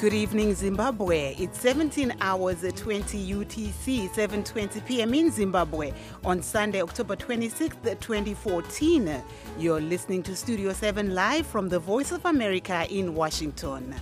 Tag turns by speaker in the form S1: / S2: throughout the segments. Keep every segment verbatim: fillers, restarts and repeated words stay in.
S1: Good evening, Zimbabwe. It's seventeen hours at twenty U T C, seven twenty p m in Zimbabwe on Sunday, October twenty-sixth, twenty fourteen. You're listening to Studio seven live from the Voice of America in Washington.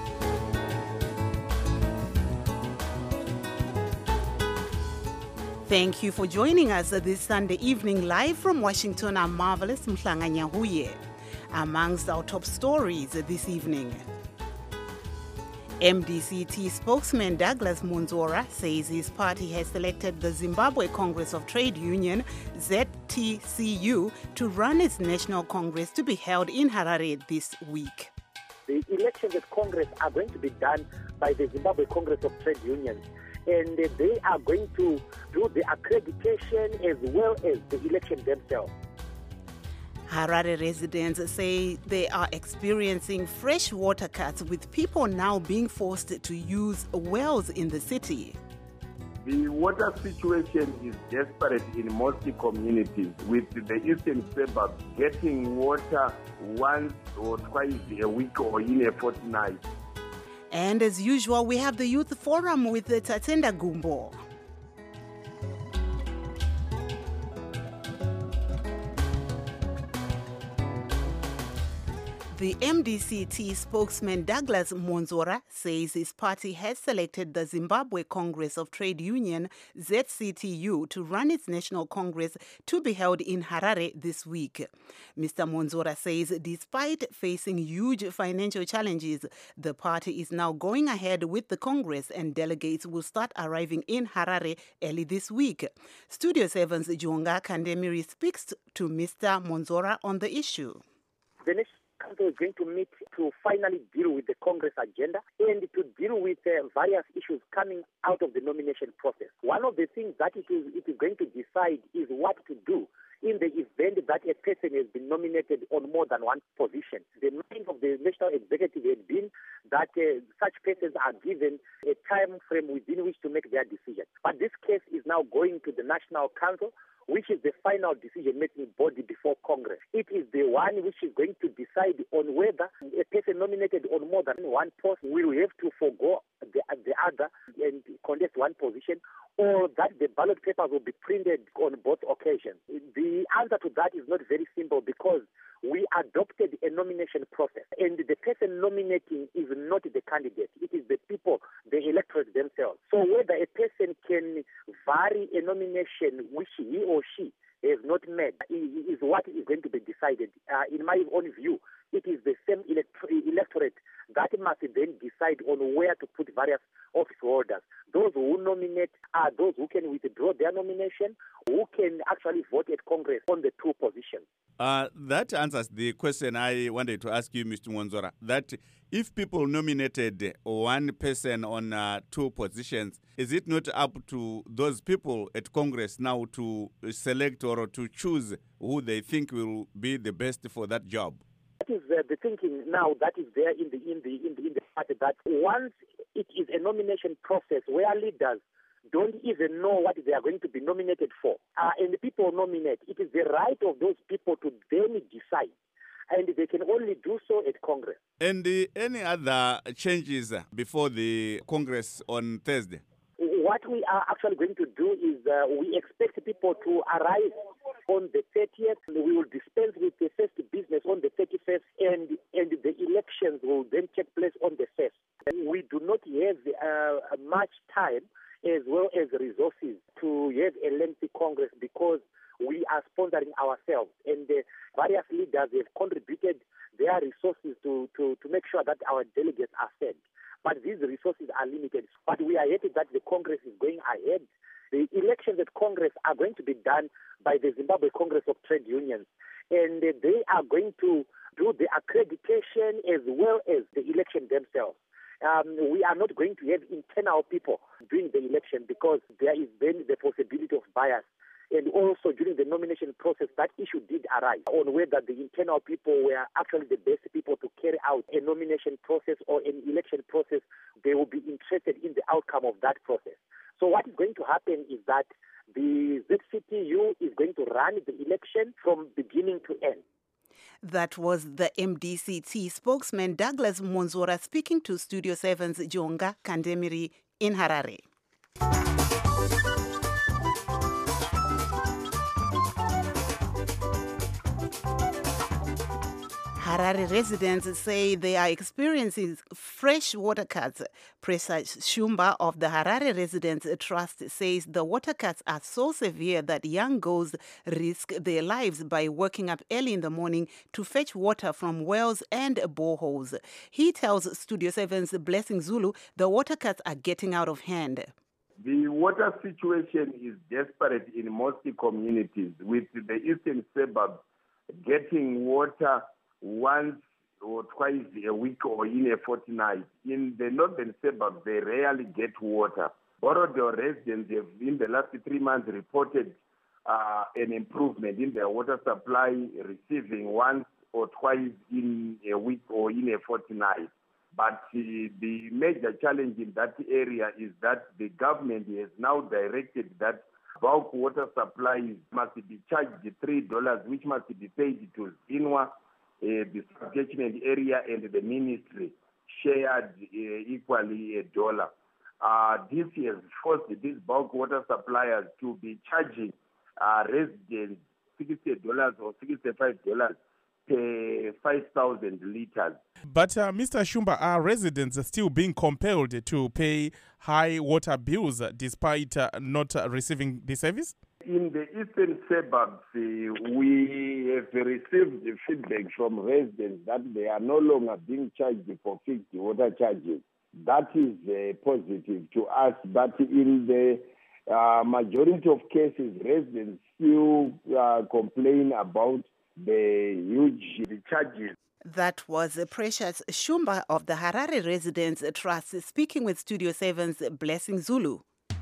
S1: Thank you for joining us this Sunday evening live from Washington. I'm Marvelous Mhlanga Nyahuye. Amongst our top stories this evening, M D C T spokesman Douglas Monzora says his party has selected the Zimbabwe Congress of Trade Union, Z T C U, to run its national congress to be held in Harare this week.
S2: The elections at Congress are going to be done by the Zimbabwe Congress of Trade Unions, and they are going to do the accreditation as well as the election themselves.
S1: Harare residents say they are experiencing fresh water cuts, with people now being forced to use wells in the city.
S3: The water situation is desperate in most communities, with the eastern suburbs getting water once or twice a week or in a fortnight.
S1: And as usual, we have the Youth Forum with Tatenda Gumbo. The M D C T spokesman Douglas Monzora says his party has selected the Zimbabwe Congress of Trade Union, Z C T U, to run its national congress to be held in Harare this week. Mister Monzora says despite facing huge financial challenges, the party is now going ahead with the congress and delegates will start arriving in Harare early this week. Studio seven's Jonga Kandemiri speaks to Mister Monzora on the issue.
S2: The Council is going to meet to finally deal with the Congress agenda and to deal with uh, various issues coming out of the nomination process. One of the things that it is, it is going to decide is what to do in the event that a person has been nominated on more than one position. The mind of the National Executive had been that uh, such persons are given a time frame within which to make their decision. But this case is now going to the National Council, which is the final decision-making body before Congress. It is the one which is going to decide on whether a person nominated on more than one post will have to forego the, the other and contest one position, or that the ballot papers will be printed on both occasions. The answer to that is not very simple, because we adopted a nomination process, and the person nominating is not the candidate. It is the people, the electorate themselves. So whether a person can vary a nomination which he or she has not made is what is going to be decided. Uh, in my own view, it is the same elect- electorate that must then decide on where to put various office holders. Those who nominate are those who can withdraw their nomination, who can actually vote at Congress on the two positions.
S4: Uh, that answers the question I wanted to ask you, Mister Monzora, that if people nominated one person on uh, two positions, is it not up to those people at Congress now to select or to choose who they think will be the best for that job?
S2: That is uh, the thinking now that is there in the in the in the in the party, that once it is a nomination process where leaders don't even know what they are going to be nominated for, uh, and the people nominate, it is the right of those people to then decide, and they can only do so at Congress.
S4: And uh, any other changes before the Congress on Thursday?
S2: What we are actually going to do is uh, we expect people to arrive on the thirtieth. We will dispense with the first business on the thirty-first, and, and the elections will then take place on the first. We do not have uh, much time as well as resources to have a lengthy Congress, because we are sponsoring ourselves, and the various leaders have contributed their resources to, to, to make sure that our delegates are fed. But these resources are limited. But we are happy that the Congress is going ahead. The elections at Congress are going to be done by the Zimbabwe Congress of Trade Unions, and they are going to do the accreditation as well as the election themselves. Um, we are not going to have internal people doing the election, because there is then the possibility of bias. And also during the nomination process, that issue did arise on whether the internal people were actually the best people to carry out a nomination process or an election process. They will be interested in the outcome of that process. So what is going to happen is that the Z C T U is going to run the election from beginning to end.
S1: That was the M D C T spokesman Douglas Monzora speaking to Studio seven's Jonga Kandemiri in Harare. Harare residents say they are experiencing fresh water cuts. Precious Shumba of the Harare Residents Trust says the water cuts are so severe that young girls risk their lives by waking up early in the morning to fetch water from wells and boreholes. He tells Studio seven's Blessing Zulu the water cuts are getting out of hand.
S3: The water situation is desperate in most communities, with the eastern suburbs getting water once or twice a week or in a fortnight. In the northern suburbs, they rarely get water. Borodale residents have, in the last three months, reported uh, an improvement in their water supply, receiving once or twice in a week or in a fortnight. But uh, the major challenge in that area is that the government has now directed that bulk water supplies must be charged three dollars, which must be paid to Zinwa, Uh, the subjectment area, and the ministry shared uh, equally a dollar. Uh, this has forced these bulk water suppliers to be charging uh, residents sixty dollars or sixty-five dollars per five thousand liters.
S5: But uh, Mister Shumba, are residents still being compelled to pay high water bills despite uh, not uh, receiving the service?
S3: In the eastern suburbs, uh, we have received feedback from residents that they are no longer being charged for fixed water charges. That is uh, positive to us, but in the uh, majority of cases, residents still uh, complain about the huge charges.
S1: That was Precious Shumba of the Harare Residents Trust speaking with Studio seven's Blessing Zulu.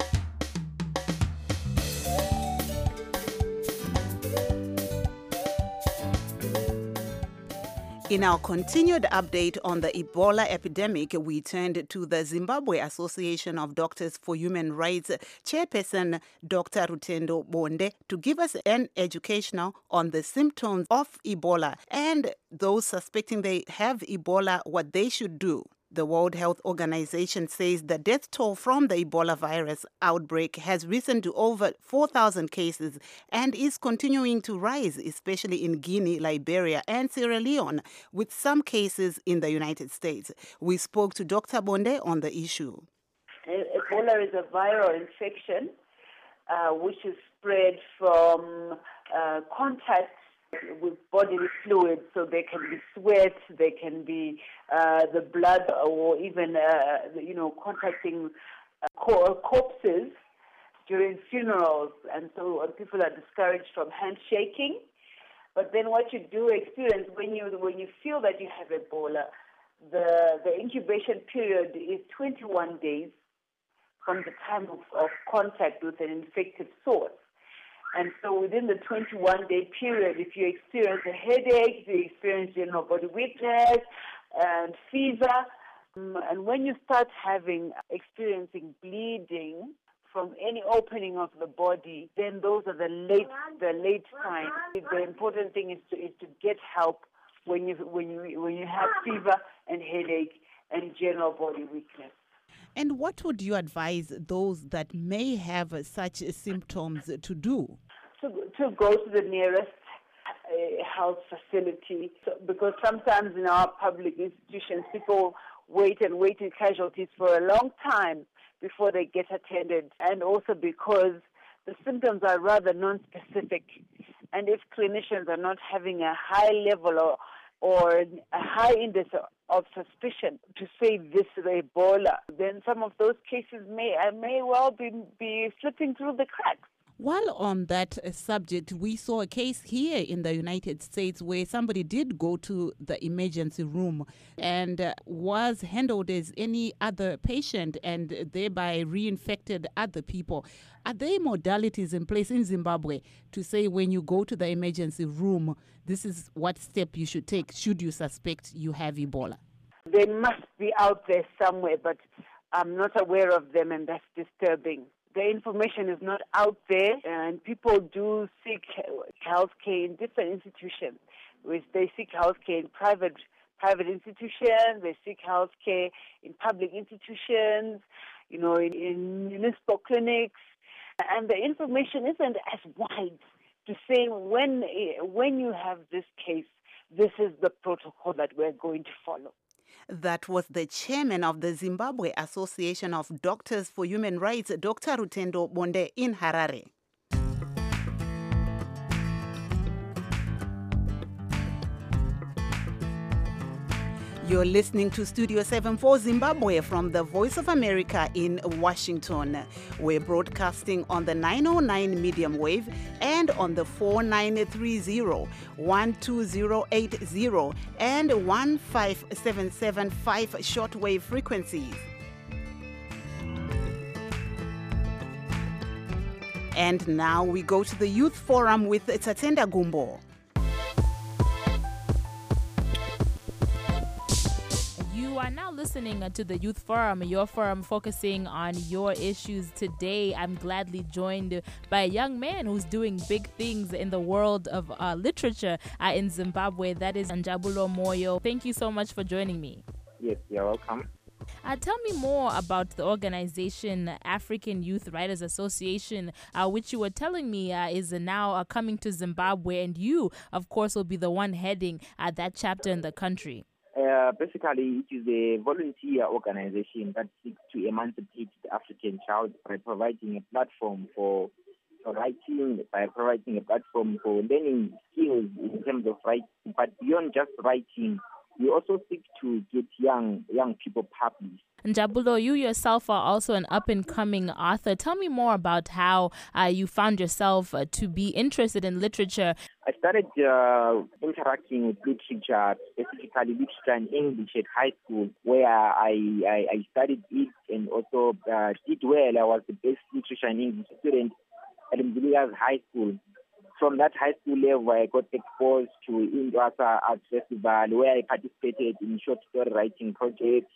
S1: In our continued update on the Ebola epidemic, we turned to the Zimbabwe Association of Doctors for Human Rights chairperson, Doctor Rutendo Bonde, to give us an educational on the symptoms of Ebola and those suspecting they have Ebola, what they should do. The World Health Organization says the death toll from the Ebola virus outbreak has risen to over four thousand cases and is continuing to rise, especially in Guinea, Liberia, and Sierra Leone, with some cases in the United States. We spoke to Doctor Bonde on the issue.
S6: Ebola is a viral infection uh, which is spread from uh, contact with bodily fluids, so they can be sweat, they can be uh, the blood, or even uh, you know contacting uh, corpses during funerals, and so people are discouraged from handshaking. But then, what you do experience when you when you feel that you have Ebola, the the incubation period is twenty-one days from the time of, of contact with an infected source. And so within the twenty-one day period, if you experience a headache, you experience general body weakness and fever, um, and when you start having, experiencing bleeding from any opening of the body, then those are the late, the late signs. The important thing is to, is to get help when you, when you, when you have fever and headache and general body weakness.
S1: And what would you advise those that may have such symptoms to do?
S6: To, to go to the nearest uh, health facility, so, because sometimes in our public institutions, people wait and wait in casualties for a long time before they get attended, and also because the symptoms are rather non-specific. And if clinicians are not having a high level or, or a high index of suspicion to say this is Ebola, then some of those cases may uh, may well be, be slipping through the cracks.
S1: While on that subject, we saw a case here in the United States where somebody did go to the emergency room and uh, was handled as any other patient and thereby reinfected other people. Are there modalities in place in Zimbabwe to say when you go to the emergency room, this is what step you should take should you suspect you have Ebola?
S6: They must be out there somewhere, but I'm not aware of them, and that's disturbing. The information is not out there, and people do seek health care in different institutions. with they seek healthcare in private private institutions, they seek healthcare in public institutions, you know, in, in municipal clinics, and the information isn't as wide to say when when you have this case, this is the protocol that we're going to follow.
S1: That was the chairman of the Zimbabwe Association of Doctors for Human Rights, Doctor Rutendo Bonde, in Harare. You're listening to Studio seven for Zimbabwe from the Voice of America in Washington. We're broadcasting on the nine oh nine medium wave and on the four nine three zero, one two zero eight zero and one five seven seven five shortwave frequencies. And now we go to the Youth Forum with Tatenda Gumbo.
S7: You are now listening to the Youth Forum, your forum focusing on your issues. Today, I'm gladly joined by a young man who's doing big things in the world of uh, literature uh, in Zimbabwe. That is Njabulo Moyo. Thank you so much for joining me.
S8: Yes, you're welcome.
S7: Uh, tell me more about the organization African Youth Writers Association, uh, which you were telling me uh, is now uh, coming to Zimbabwe, and you, of course, will be the one heading uh, that chapter in the country.
S8: Uh, basically, it is a volunteer organization that seeks to emancipate the African child by providing a platform for, for writing, by providing a platform for learning skills in terms of writing. But beyond just writing, we also seek to get young young people published.
S7: Njabulo, you yourself are also an up-and-coming author. Tell me more about how uh, you found yourself uh, to be interested in literature.
S8: I started uh, interacting with literature, specifically literature and English at high school, where I, I, I studied it and also uh, did well. I was the best literature and English student at Mziliya's High School. From that high school level, I got exposed to Indwasa Arts Festival, where I participated in short story writing projects,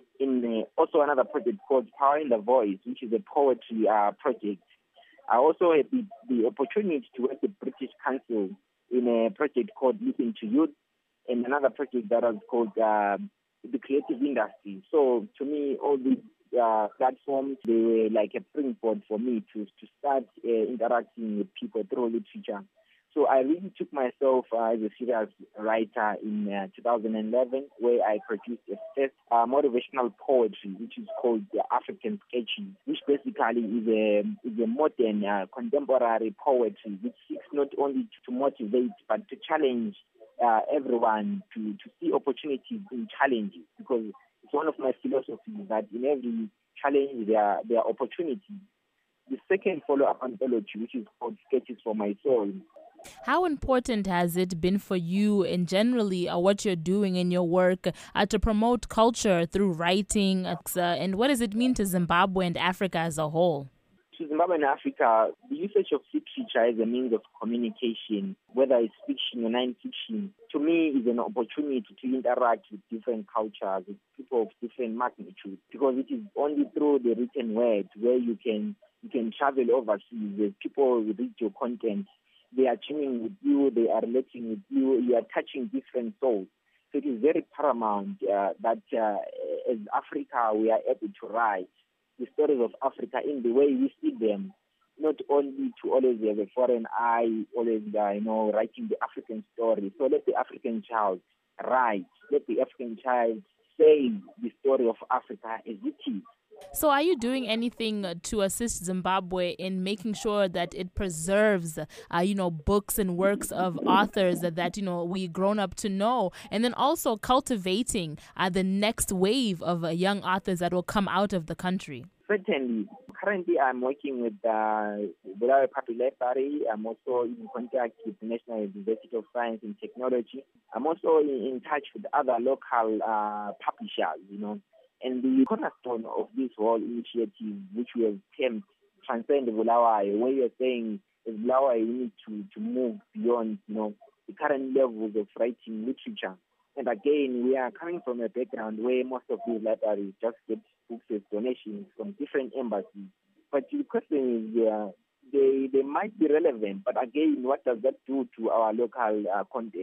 S8: in uh, also another project called Power in the Voice, which is a poetry uh, project. I also had the, the opportunity to work with British Council in a project called Listen to Youth, and another project that was called uh, the Creative Industry. So to me, all these uh, platforms, they were like a springboard for me to, to start uh, interacting with people through literature. So I really took myself uh, as a serious writer in uh, two thousand eleven, where I produced a first uh, motivational poetry, which is called the African Sketches, which basically is a, is a modern, uh, contemporary poetry, which seeks not only to motivate, but to challenge uh, everyone to, to see opportunities in challenges, because it's one of my philosophies that in every challenge there are, there are opportunities. The second follow-up anthology, which is called Sketches for My Soul.
S7: How important has it been for you and generally uh, what you're doing in your work uh, to promote culture through writing? Uh, and what does it mean to Zimbabwe and Africa as a whole?
S8: To Zimbabwe and Africa, the usage of literature as a means of communication, whether it's fiction or non-fiction, to me is an opportunity to interact with different cultures, with people of different magnitudes, because it is only through the written word where you can you can travel overseas, where people read your content. They are tuning with you, they are relating with you, you are touching different souls. So it is very paramount uh, that uh, as Africa, we are able to write the stories of Africa in the way we see them, not only to always have a foreign eye, always, uh, you know, writing the African story. So let the African child write, let the African child say the story of Africa as it is.
S7: So are you doing anything to assist Zimbabwe in making sure that it preserves, uh, you know, books and works of authors that, that, you know, we grown up to know, and then also cultivating uh, the next wave of uh, young authors that will come out of the country?
S8: Certainly. Currently, I'm working with the Bulawayo Public Library. I'm also in contact with the National University of Science and Technology. I'm also in, in touch with other local uh, publishers, you know. And the cornerstone of this whole initiative, which we have termed Transcend Bulawayo, where you're saying as Bulawayo, we need to, to move beyond, you know, the current levels of writing literature. And again, we are coming from a background where most of these libraries just get books as donations from different embassies. But the question is, uh, they, they might be relevant, but again, what does that do to our local uh, content?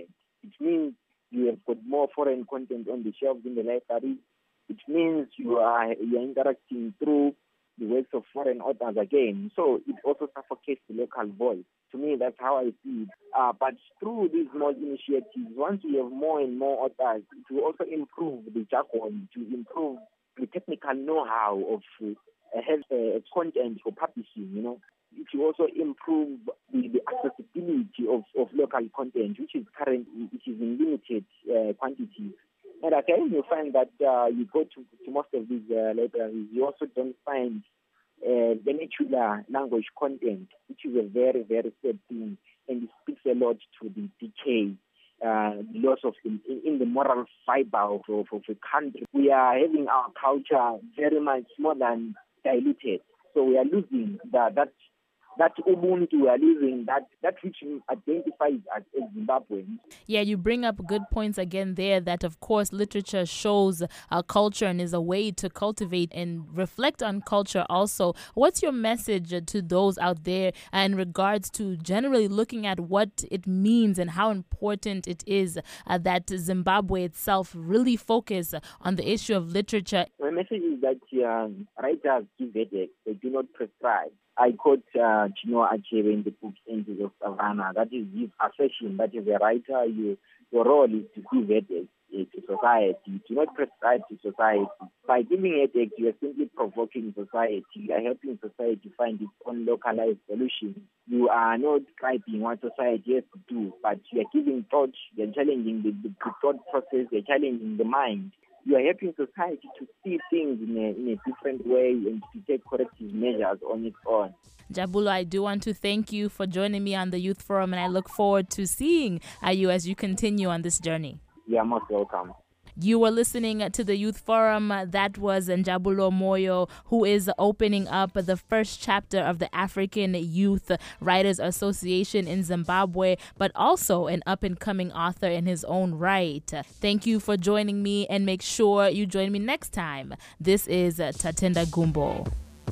S8: It means you have got more foreign content on the shelves in the library. It means you are you are interacting through the works of foreign authors again. So it also suffocates the local voice. To me, that's how I see it. Uh, but through these small initiatives, once we have more and more authors, it will also improve the jargon, to improve the technical know-how of uh, have, uh, content for publishing, you know. It will also improve the, the accessibility of, of local content, which is currently it is in limited uh, quantities. And again, you find that uh, you go to, to most of these uh, libraries, you also don't find uh, vernacular language content, which is a very, very sad thing, and it speaks a lot to the decay, uh, the loss of in, in the moral fiber of, of, of a country. We are having our culture very much more than diluted, so we are losing the, that. That Ubuntu we are losing, that, that which identifies as a Zimbabwean.
S7: Yeah, you bring up good points again there that, of course, literature shows our culture and is a way to cultivate and reflect on culture also. What's your message to those out there in regards to generally looking at what it means and how important it is uh, that Zimbabwe itself really focus on the issue of literature?
S8: My message is that uh, writers give headaches, they do not prescribe. I quote uh, Chinua Achebe in the book Angels of Savannah. That is his assertion that as a writer, you, your role is to give headaches uh, to society, to not prescribe to society. By giving headaches, you are simply provoking society. You are helping society find its own localized solutions. You are not describing what society has to do, but you are giving thought, you are challenging the, the thought process, you are challenging the mind. You are helping society to see things in a, in a different way and to take corrective measures on its own.
S7: Jabulo, I do want to thank you for joining me on the Youth Forum, and I look forward to seeing uh, you as you continue on this journey.
S8: You are most welcome.
S7: You were listening to the Youth Forum. That was Njabulo Moyo, who is opening up the first chapter of the African Youth Writers Association in Zimbabwe, but also an up-and-coming author in his own right. Thank you for joining me, and make sure you join me next time. This is Tatenda Gumbo.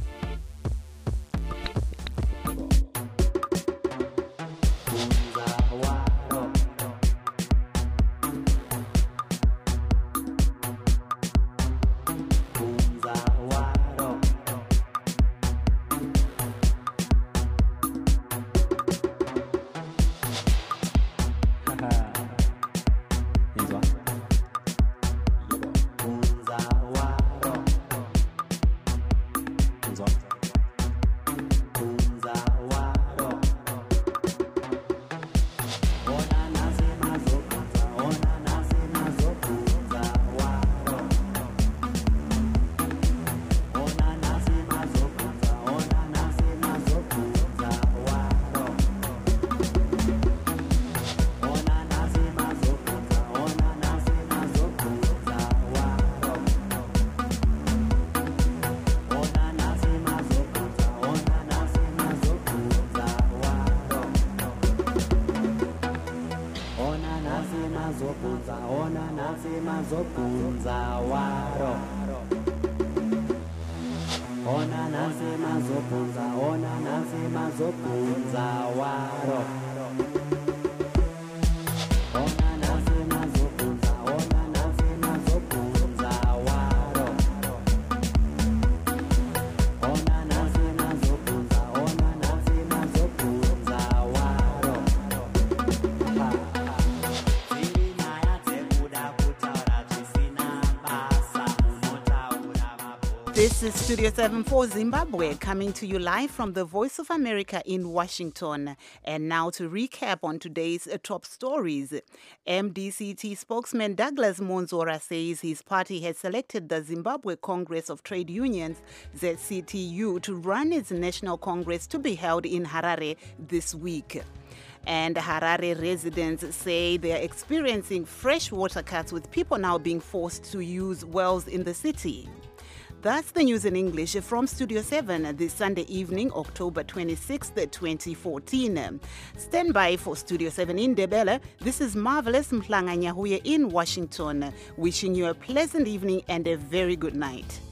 S9: Ona nasi mazopunza, ona nasi mazopunza waro. Ona nasi mazopunza, ona nasi mazopunza waro. Ona nasi mazopunza, ona nasi mazopunza waro. Sina yate kuda kutaura chisina basa unotaura mabo.
S1: This is Studio seven for Zimbabwe, coming to you live from the Voice of America in Washington. And now to recap on today's uh, top stories. M D C T spokesman Douglas Monzora says his party has selected the Zimbabwe Congress of Trade Unions, Z C T U, to run its national congress to be held in Harare this week. And Harare residents say they are experiencing fresh water cuts, with people now being forced to use wells in the city. That's the news in English from Studio seven this Sunday evening, October twenty-sixth, twenty fourteen. Stand by for Studio seven in Ndebele. This is Marvelous Mhlanga Nyahuye in Washington, wishing you a pleasant evening and a very good night.